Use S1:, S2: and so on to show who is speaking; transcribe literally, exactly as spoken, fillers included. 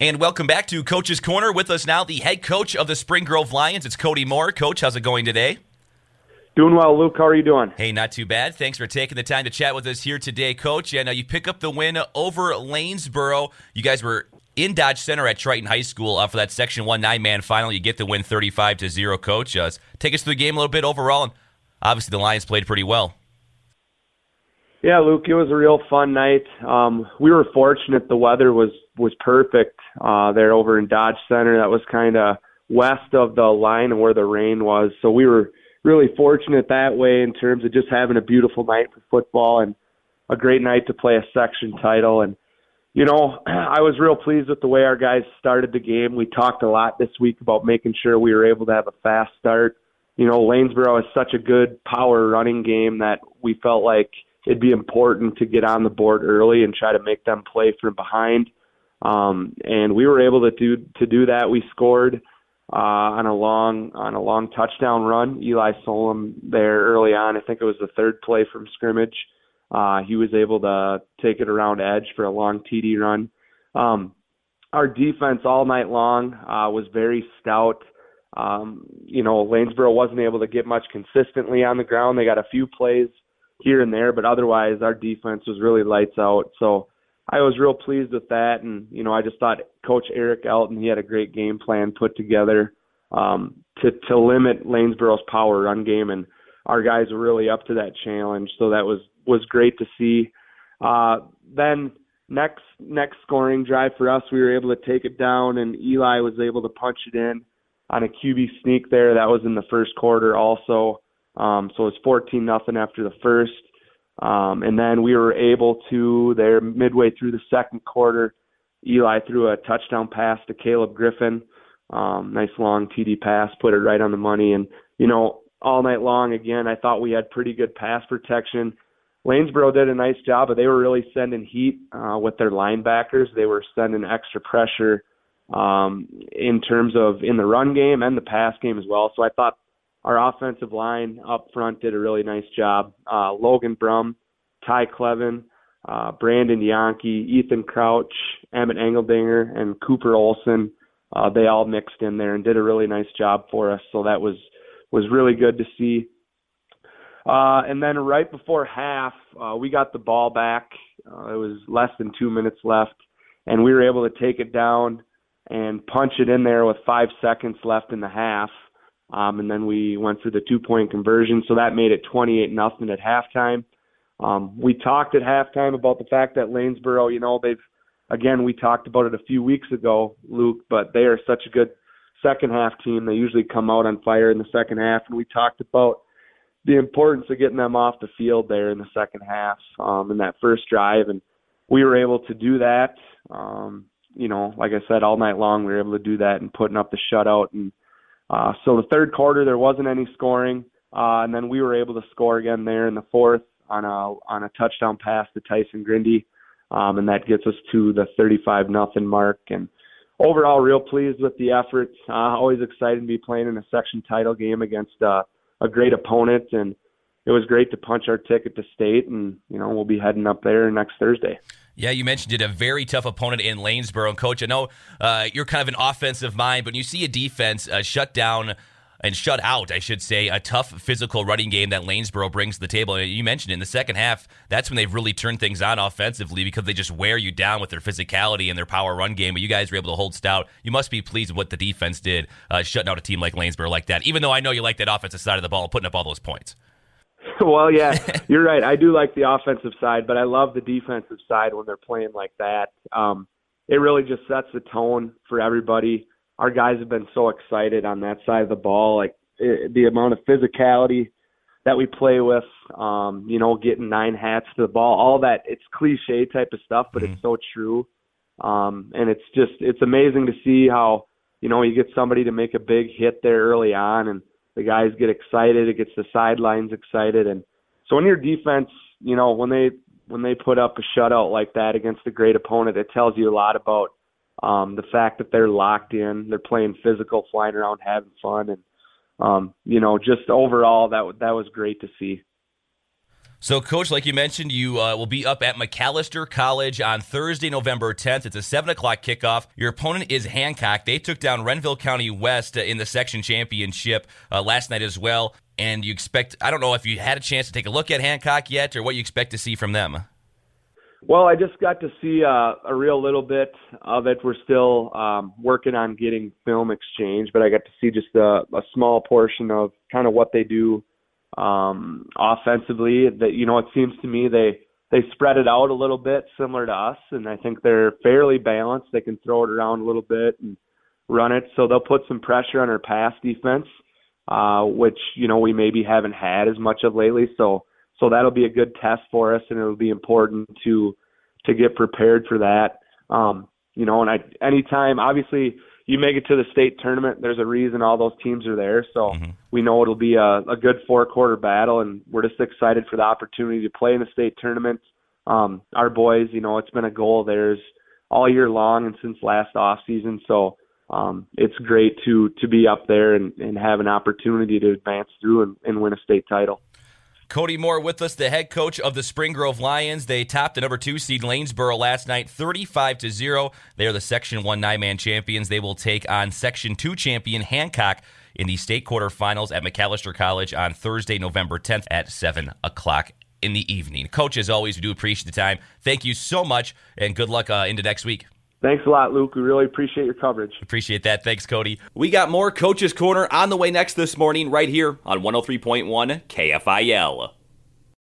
S1: And welcome back to Coach's Corner. With us now, the head coach of the Spring Grove Lions. It's Cody Moore. Coach, how's it going today?
S2: Doing well, Luke. How are you doing?
S1: Hey, not too bad. Thanks for taking the time to chat with us here today, Coach. And uh, you pick up the win over Lanesboro. You guys were in Dodge Center at Triton High School uh, for that Section one nine-man final. You get the win thirty-five to zero, Coach. Uh, take us through the game a little bit overall. And obviously, the Lions played pretty well.
S2: Yeah, Luke, it was a real fun night. Um, we were fortunate the weather was, was perfect uh, there over in Dodge Center. That was kind of west of the line where the rain was. So we were really fortunate that way in terms of just having a beautiful night for football and a great night to play a section title. And, you know, I was real pleased with the way our guys started the game. We talked a lot this week about making sure we were able to have a fast start. You know, Lanesboro is such a good power running game that we felt like it'd be important to get on the board early and try to make them play from behind. Um, and we were able to do to do that. We scored uh, on a long on a long touchdown run. Eli Solom there early on. I think it was the third play from scrimmage. Uh, he was able to take it around edge for a long T D run. Um, our defense all night long uh, was very stout. Um, you know, Lanesboro wasn't able to get much consistently on the ground. They got a few plays here and there, but otherwise our defense was really lights out. So I was real pleased with that. And, you know, I just thought Coach Eric Elton, he had a great game plan put together um, to, to limit Lanesboro's power run game. And our guys were really up to that challenge. So that was, was great to see. Uh, then next, next scoring drive for us, we were able to take it down and Eli was able to punch it in on a Q B sneak there. That was in the first quarter also. Um, so it was fourteen nothing after the first. Um, and then we were able to, there midway through the second quarter, Eli threw a touchdown pass to Caleb Griffin. Um, nice long T D pass, put it right on the money. And, you know, all night long, again, I thought we had pretty good pass protection. Lanesboro did a nice job, but they were really sending heat uh, with their linebackers. They were sending extra pressure um, in terms of in the run game and the pass game as well. So I thought our offensive line up front did a really nice job. Uh, Logan Brum, Ty Clevin, uh, Brandon Yankee, Ethan Crouch, Emmett Engeldinger, and Cooper Olson, uh, they all mixed in there and did a really nice job for us. So that was, was really good to see. Uh, and then right before half, uh, we got the ball back. Uh, it was less than two minutes left, and we were able to take it down and punch it in there with five seconds left in the half. Um, and then we went through the two-point conversion, so that made it twenty-eight nothing at halftime. Um, we talked at halftime about the fact that Lanesboro, you know, they've, again, we talked about it a few weeks ago, Luke, but they are such a good second-half team. They usually come out on fire in the second half, and we talked about the importance of getting them off the field there in the second half um, in that first drive, and we were able to do that. Um, you know, like I said, all night long we were able to do that and putting up the shutout. And Uh, so the third quarter, there wasn't any scoring, uh, and then we were able to score again there in the fourth on a on a touchdown pass to Tyson Grindy, um, and that gets us to the thirty-five nothing mark. And overall, real pleased with the efforts. Uh, always excited to be playing in a section title game against uh, a great opponent, and it was great to punch our ticket to state, and you know we'll be heading up there next Thursday.
S1: Yeah, you mentioned it, a very tough opponent in Lanesboro. And, Coach, I know uh, you're kind of an offensive mind, but you see a defense uh, shut down and shut out, I should say, a tough physical running game that Lanesboro brings to the table. And you mentioned in the second half, that's when they've really turned things on offensively because they just wear you down with their physicality and their power run game. But you guys were able to hold stout. You must be pleased with what the defense did, uh, shutting out a team like Lanesboro like that, even though I know you like that offensive side of the ball and putting up all those points.
S2: Well, yeah, you're right. I do like the offensive side, but I love the defensive side when they're playing like that. Um, it really just sets the tone for everybody. Our guys have been so excited on that side of the ball, like it, the amount of physicality that we play with, um, you know, getting nine hats to the ball, all that. It's cliche type of stuff, but mm-hmm. It's so true. Um, and it's just, it's amazing to see how, you know, you get somebody to make a big hit there early on and the guys get excited. It gets the sidelines excited. And so when your defense, you know, when they when they put up a shutout like that against a great opponent, it tells you a lot about um, the fact that they're locked in, they're playing physical, flying around, having fun. And, um, you know, just overall, that that was great to see.
S1: So, Coach, like you mentioned, you uh, will be up at Macalester College on Thursday, November tenth. It's a seven o'clock kickoff. Your opponent is Hancock. They took down Renville County West uh, in the section championship uh, last night as well. And you expect, I don't know if you had a chance to take a look at Hancock yet or what you expect to see from them.
S2: Well, I just got to see uh, a real little bit of it. We're still um, working on getting film exchange, but I got to see just a, a small portion of kind of what they do um, offensively. That, you know, it seems to me they they spread it out a little bit, similar to us, and I think they're fairly balanced. They can throw it around a little bit and run it, so they'll put some pressure on our pass defense, uh, which you know we maybe haven't had as much of lately. So. So that'll be a good test for us, and it'll be important to to get prepared for that. Um, you know, and I anytime, obviously, you make it to the state tournament, there's a reason all those teams are there. So mm-hmm. we know it'll be a, a good four-quarter battle, and we're just excited for the opportunity to play in the state tournament. Um, our boys, you know, it's been a goal of theirs all year long and since last off season. So um, it's great to to be up there and, and have an opportunity to advance through and, and win a state title.
S1: Cody Moore with us, the head coach of the Spring Grove Lions. They topped the number two seed Lanesboro last night, thirty-five to zero. They are the Section one nine-man champions. They will take on Section two champion Hancock in the state quarterfinals at Macalester College on Thursday, November tenth at seven o'clock in the evening. Coach, as always, we do appreciate the time. Thank you so much, and good luck uh, into next week.
S2: Thanks a lot, Luke. We really appreciate your coverage.
S1: Appreciate that. Thanks, Cody. We got more Coach's Corner on the way next this morning right here on one oh three point one K F I L.